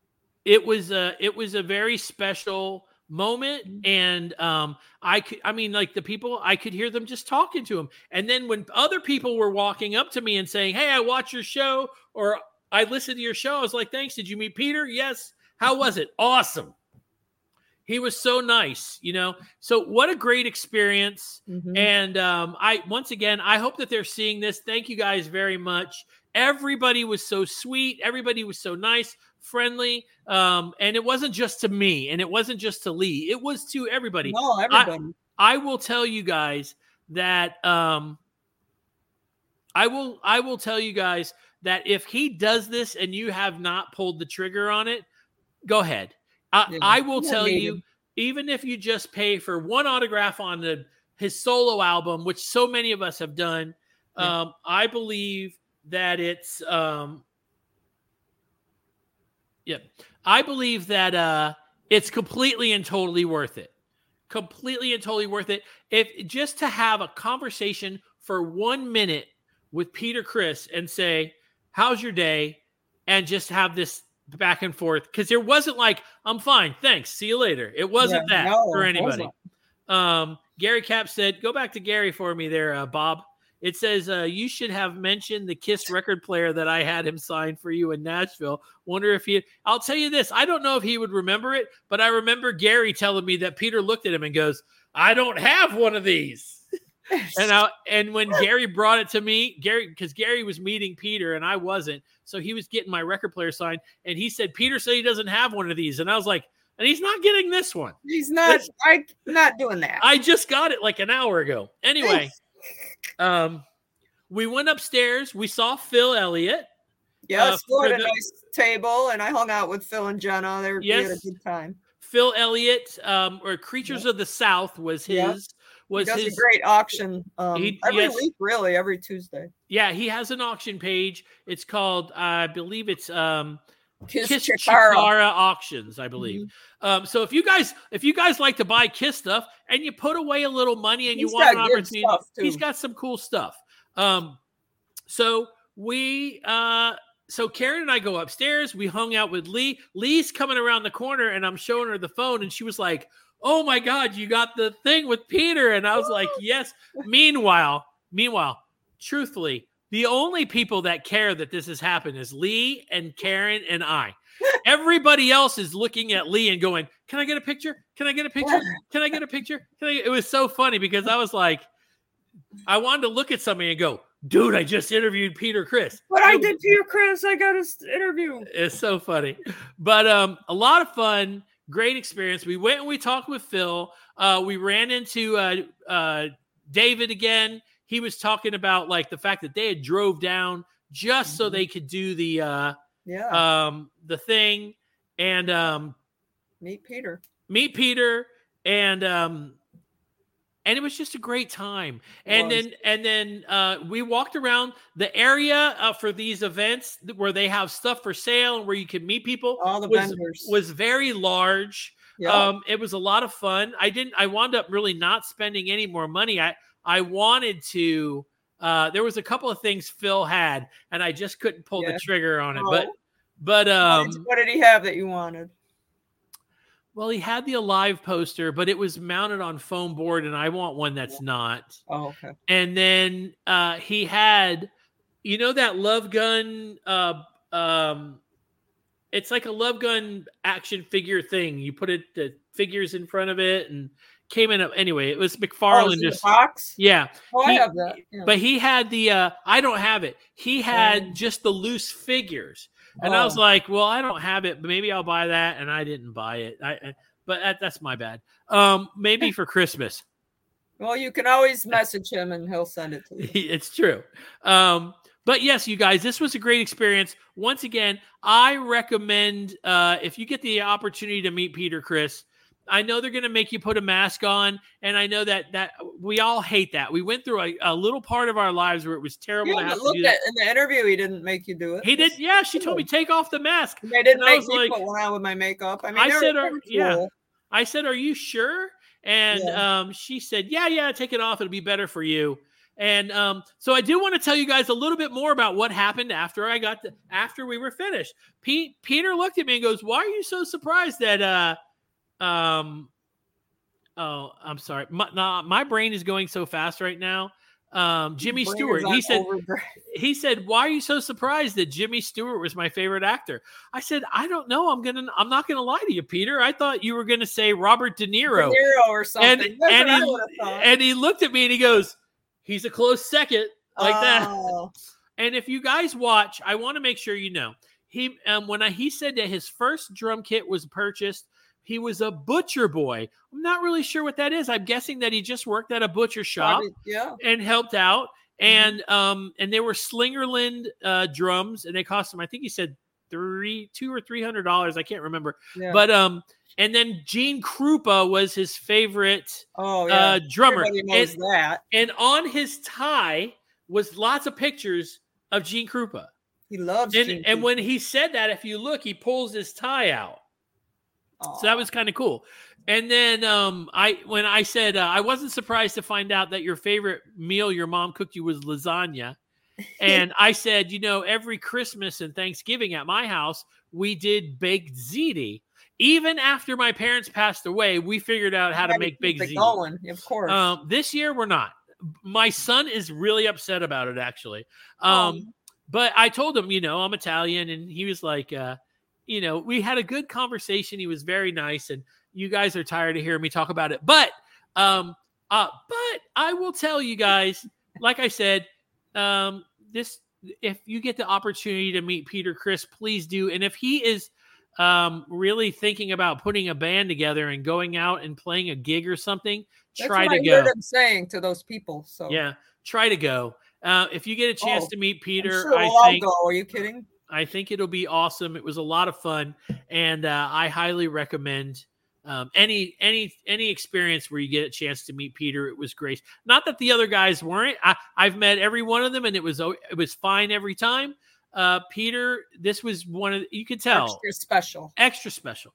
very special moment. And I could hear them just talking to him. And then when other people were walking up to me and saying, hey, I watched your show, or I listened to your show, I was like, thanks. Did you meet Peter? Yes. How was it? Awesome. He was so nice, So what a great experience. Mhm. And once again, I hope that they're seeing this. Thank you guys very much. Everybody was so sweet. Everybody was so nice, friendly. And it wasn't just to me, and it wasn't just to Lee. It was to everybody. No, everybody. I will tell you guys that I will tell you guys that if he does this and you have not pulled the trigger on it, go ahead. I will tell you, even if you just pay for one autograph on his solo album, which so many of us have done, I believe that it's I believe that it's completely and totally worth it. Completely and totally worth it. If just to have a conversation for 1 minute with Peter Criss and say, how's your day? And just have this back and forth. Because there wasn't like, I'm fine, thanks, see you later. It wasn't for anybody. Gary Cap said, go back to Gary for me there, Bob. It says, you should have mentioned the Kiss record player that I had him sign for you in Nashville. Wonder if I'll tell you this. I don't know if he would remember it, but I remember Gary telling me that Peter looked at him and goes, I don't have one of these. And when Gary brought it to me, because Gary was meeting Peter and I wasn't, so he was getting my record player signed, and he said, Peter said he doesn't have one of these. And I was like, and he's not getting this one. He's not. I'm not doing that. I just got it like an hour ago. Anyway, we went upstairs. We saw Phil Elliott. Yes, Phil had a nice table, and I hung out with Phil and Jenna. They had a good time. Phil Elliott, or Creatures of the South was his. Yeah. He does a great auction every week, really, every Tuesday. Yeah, he has an auction page. It's called, I believe it's Kiss Chikara Auctions, I believe. Mm-hmm. So if you guys like to buy Kiss stuff and you put away a little money and you want an opportunity, he's got some cool stuff. So Karen and I go upstairs. We hung out with Lee. Lee's coming around the corner, and I'm showing her the phone, and she was like, oh my God, you got the thing with Peter. And I was like, yes. Meanwhile, truthfully, the only people that care that this has happened is Lee and Karen and I. Everybody else is looking at Lee and going, can I get a picture? Can I get a picture? Can I get a picture? It was so funny because I was like, I wanted to look at somebody and go, dude, I just interviewed Peter Criss. But I did Peter Criss. I got his interview. It's so funny. But a lot of fun. Great experience. We went and we talked with Phil. We ran into David again. He was talking about like the fact that they had drove down just so they could do the thing and meet Peter. And it was just a great time. And then we walked around the area for these events where they have stuff for sale and where you can meet people. All the vendors was very large. Yep. It was a lot of fun. I wound up really not spending any more money. I wanted to. There was a couple of things Phil had, and I just couldn't pull the trigger on it. Oh. But what did he have that you wanted? Well, he had the Alive poster, but it was mounted on foam board, and I want one that's not. Oh, okay. And then he had, that Love Gun. It's like a Love Gun action figure thing. You put the figures in front of it, and came in. Anyway, it was McFarlane. The box? Yeah. I have that. Yeah. But he had the. I don't have it. He had just the loose figures. And I was like, well, I don't have it, but maybe I'll buy that. And I didn't buy it. But that's my bad. Maybe for Christmas. Well, you can always message him and he'll send it to you. It's true. But yes, you guys, this was a great experience. Once again, I recommend if you get the opportunity to meet Peter Criss, I know they're going to make you put a mask on, and I know that we all hate that. We went through a little part of our lives where it was terrible to have to do that. In the interview, he didn't make you do it. He did. Yeah, she told me take off the mask. They didn't make me put one on with my makeup. I mean, I said, "Are you sure?" And she said, "Yeah, take it off. It'll be better for you." And so I do want to tell you guys a little bit more about what happened after we were finished. Peter looked at me and goes, "Why are you so surprised that?" I'm sorry. My brain is going so fast right now. Jimmy Brain is Stewart. on overdrive. He said, "Why are you so surprised that Jimmy Stewart was my favorite actor?" I said, "I don't know. I'm not gonna lie to you, Peter. I thought you were gonna say Robert De Niro." De Niro or something. That's what I would have thought. And he looked at me and he goes, "He's a close second," like that. Oh. And if you guys watch, I want to make sure you know he he said that his first drum kit was purchased. He was a butcher boy. I'm not really sure what that is. I'm guessing that he just worked at a butcher shop and helped out. And they were Slingerland drums, and they cost him, I think he said $200 or $300. I can't remember. Yeah. But and then Gene Krupa was his favorite drummer. Everybody knows that. And on his tie was lots of pictures of Gene Krupa. He loves Gene Krupa. And when he said that, if you look, he pulls his tie out. Aww. So that was kind of cool. And then when I said I wasn't surprised to find out that your favorite meal your mom cooked you was lasagna. And I said, every Christmas and Thanksgiving at my house, we did baked ziti. Even after my parents passed away, we figured out how to make baked ziti. Going, of course. This year, we're not. My son is really upset about it, actually. But I told him, I'm Italian, and he was like, we had a good conversation. He was very nice, and you guys are tired of hearing me talk about it. But I will tell you guys, like I said, if you get the opportunity to meet Peter Criss, please do. And if he is really thinking about putting a band together and going out and playing a gig or something, try to go. That's what I heard him saying to those people. So yeah, try to go. If you get a chance to meet Peter, I'll go. Are you kidding? I think it'll be awesome. It was a lot of fun, and I highly recommend any experience where you get a chance to meet Peter. It was great. Not that the other guys weren't. I've met every one of them, and it was fine every time. Peter, this was you could tell extra special.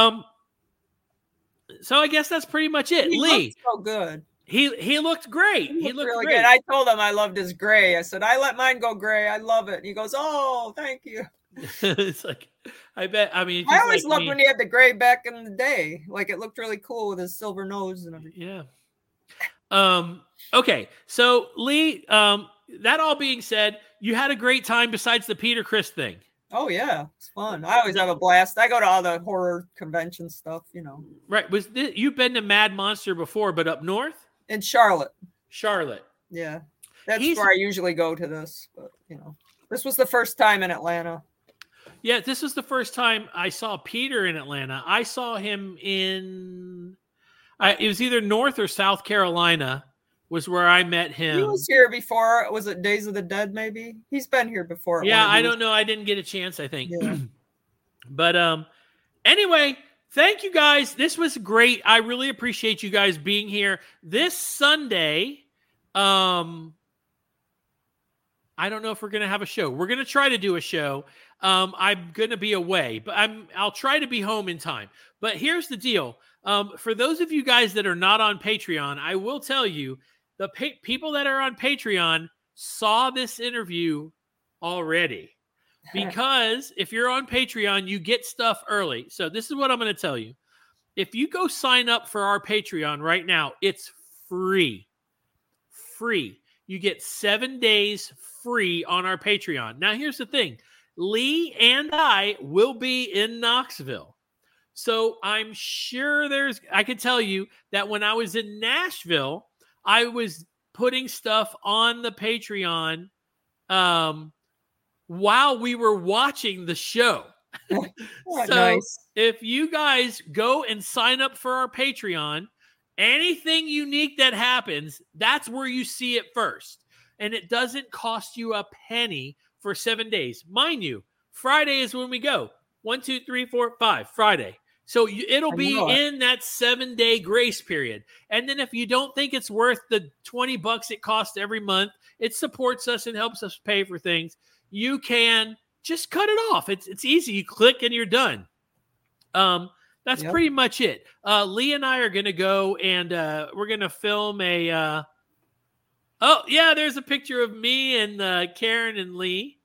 So I guess that's pretty much it. Lee, so good. He looked great. He looked really great. Good. I told him I loved his gray. I said, I let mine go gray. I love it. And he goes, oh, thank you. It's like, I bet. I mean, I always loved when he had the gray back in the day. Like it looked really cool with his silver nose and everything. Yeah. Okay. So Lee, that all being said, you had a great time besides the Peter Criss thing. Oh yeah, it's fun. I always have a blast. I go to all the horror convention stuff, Right. You've been to Mad Monster before, but up north? In Charlotte. Yeah. That's where I usually go to this, but this was the first time in Atlanta. Yeah, this was the first time I saw Peter in Atlanta. I saw him in it was either North or South Carolina was where I met him. He was here before. Was it Days of the Dead, maybe? He's been here before. Yeah, I don't know. I didn't get a chance, I think. Yeah. But anyway, thank you guys. This was great. I really appreciate you guys being here. This Sunday, I don't know if we're going to have a show. We're going to try to do a show. I'm going to be away, but I'll try to be home in time. But here's the deal. For those of you guys that are not on Patreon, I will tell you, the people that are on Patreon saw this interview already. Because if you're on Patreon, you get stuff early. So this is what I'm going to tell you. If you go sign up for our Patreon right now, it's free. Free. You get 7 days free on our Patreon. Now, here's the thing. Lee and I will be in Knoxville. So I'm sure I can tell you that when I was in Nashville, I was putting stuff on the Patreon while we were watching the show. So nice. If you guys go and sign up for our Patreon, anything unique that happens, that's where you see it first. And it doesn't cost you a penny for 7 days. Mind you, Friday is when we go. 1, 2, 3, 4, 5, Friday. So it'll be in that 7 day grace period. And then if you don't think it's worth the $20 it costs every month, it supports us and helps us pay for things. You can just cut it off. It's easy. You click and you're done. That's pretty much it. Lee and I are going to go and we're going to film a there's a picture of me and Karen and Lee.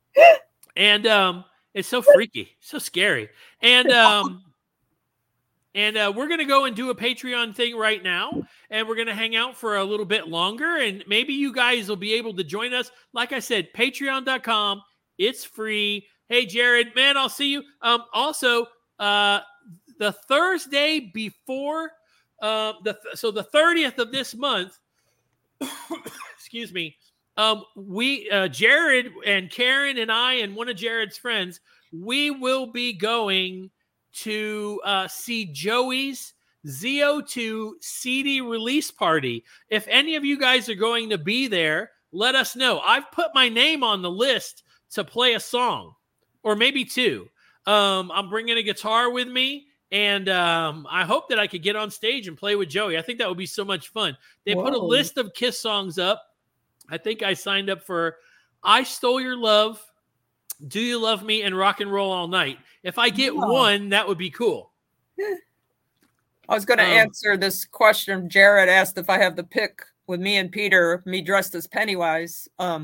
And it's so freaky, so scary. And And we're going to go and do a Patreon thing right now, and we're going to hang out for a little bit longer, and maybe you guys will be able to join us. Like I said, patreon.com. It's free. Hey, Jared, man, I'll see you. Also, the Thursday before, the 30th of this month, excuse me, Jared and Karen and I and one of Jared's friends, we will be going to see Joey's ZO2 CD release party. If any of you guys are going to be there, let us know. I've put my name on the list to play a song, or maybe two. I'm bringing a guitar with me, and I hope that I could get on stage and play with Joey. I think that would be so much fun. They put a list of Kiss songs up. I think I signed up for I Stole Your Love, Do You Love Me, and Rock and Roll All Night. If I get one, that would be cool. I was going to answer this question. Jared asked if I have the pic with me and Peter, me dressed as Pennywise.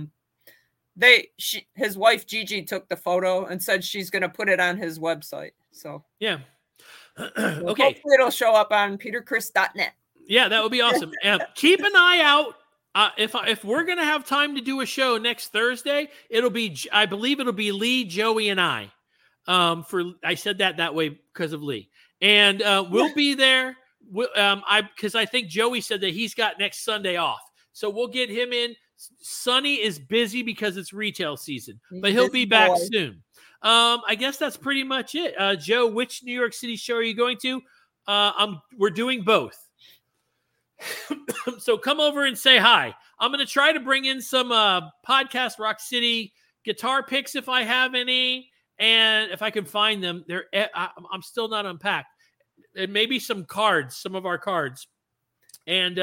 His wife Gigi took the photo and said she's going to put it on his website. So yeah. Okay. Hopefully it'll show up on peterchris.net. Yeah, that would be awesome. Keep an eye out. If we're going to have time to do a show next Thursday, I believe it'll be Lee, Joey, and I. I said that way because of Lee. And we'll be there. Because I think Joey said that he's got next Sunday off. So we'll get him in. Sonny is busy because it's retail season, but he'll be back soon. I guess that's pretty much it. Joe, which New York City show are you going to? We're doing both. So come over and say hi. I'm going to try to bring in some Podcast Rock City guitar picks if I have any, and if I can find them. I'm still not unpacked. And maybe some cards, some of our cards. And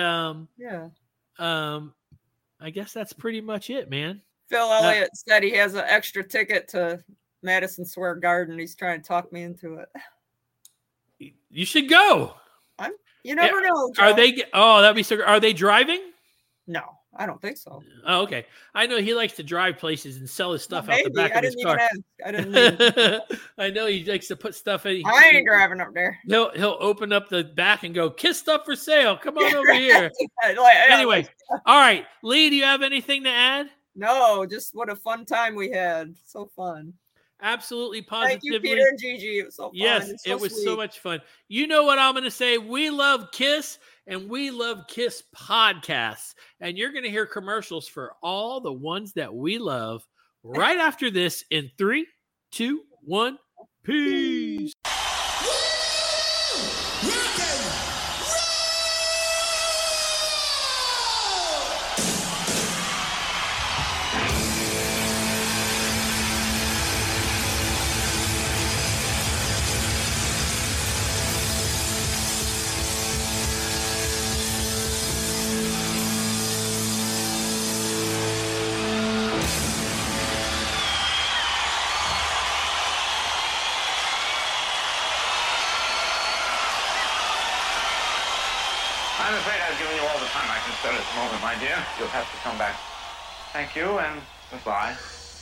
I guess that's pretty much it, man. Phil Elliott said he has an extra ticket to Madison Square Garden. He's trying to talk me into it. You should go. You never know, Joe. Are they? Oh, that'd be so. Are they driving? No, I don't think so. Oh, okay. I know he likes to drive places and sell his stuff out the back of his car. I didn't. I know he likes to put stuff in. I ain't driving up there. He'll open up the back and go, "Kiss stuff for sale. Come on over here." Anyway, all right, Lee, do you have anything to add? No, just what a fun time we had. So fun. Absolutely, positively. Thank you, Peter and Gigi. It was so fun. Yes, it was so much fun. You know what I'm going to say? We love Kiss, and we love Kiss podcasts. And you're going to hear commercials for all the ones that we love right after this in 3, 2, 1. Peace. I'm afraid I've given you all the time I can spare at the moment, my dear. You'll have to come back. Thank you, and goodbye.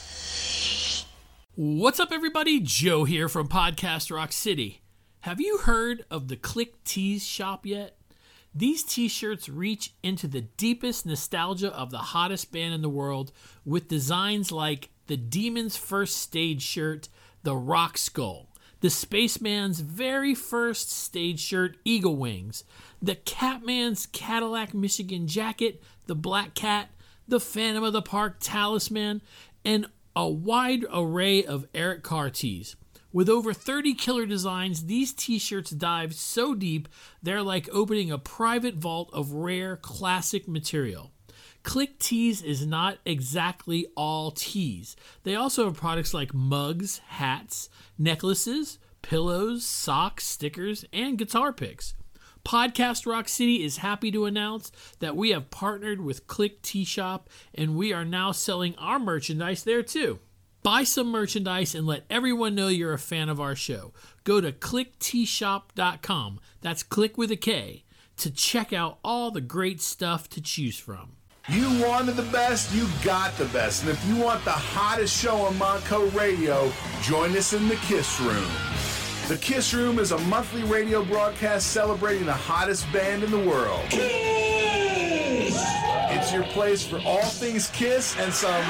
What's up, everybody? Joe here from Podcast Rock City. Have you heard of the Click Tees shop yet? These t-shirts reach into the deepest nostalgia of the hottest band in the world with designs like the Demon's first stage shirt, the Rock Skull, the Spaceman's very first stage shirt, Eagle Wings, the Catman's Cadillac Michigan jacket, the Black Cat, the Phantom of the Park Talisman, and a wide array of Eric Carr tees. With over 30 killer designs, these t-shirts dive so deep, they're like opening a private vault of rare, classic material. Click Tees is not exactly all tees. They also have products like mugs, hats, necklaces, pillows, socks, stickers, and guitar picks. Podcast Rock City is happy to announce that we have partnered with Click Tee Shop, and we are now selling our merchandise there too. Buy some merchandise and let everyone know you're a fan of our show. Go to clickteeshop.com, that's click with a K, to check out all the great stuff to choose from. You wanted the best, you got the best. And if you want the hottest show on Montco Radio, join us in the Kiss Room. The Kiss Room is a monthly radio broadcast celebrating the hottest band in the world. Kiss! It's your place for all things Kiss and some...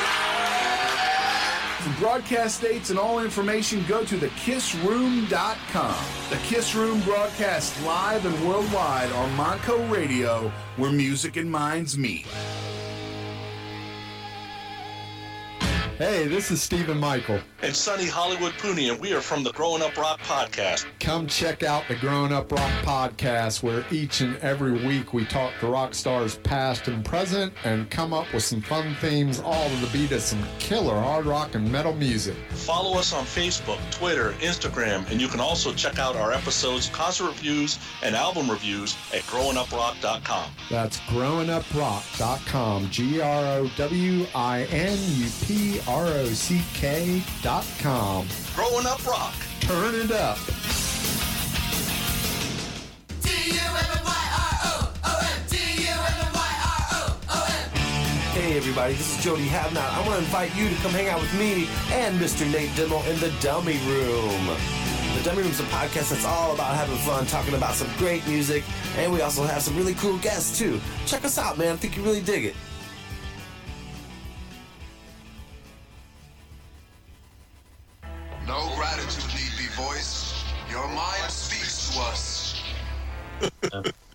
For broadcast dates and all information, go to thekissroom.com. The Kiss Room broadcasts live and worldwide on Monco Radio, where music and minds meet. Hey, this is Stephen Michael. And Sonny Hollywood Pooney, and we are from the Growing Up Rock Podcast. Come check out the Growing Up Rock Podcast, where each and every week we talk to rock stars past and present and come up with some fun themes, all to the beat of some killer hard rock and metal music. Follow us on Facebook, Twitter, Instagram, and you can also check out our episodes, concert reviews, and album reviews at growinguprock.com. That's growinguprock.com, growinguprock.com. Growing Up Rock. Turn it up. Hey everybody, this is Jody Havnot. I want to invite you to come hang out with me and Mr. Nate Dimmel in the Dummy Room. The Dummy Room is a podcast that's all about having fun, talking about some great music, and we also have some really cool guests too. Check us out, man. I think you really dig it. No gratitude need be voiced. Your mind speaks to us.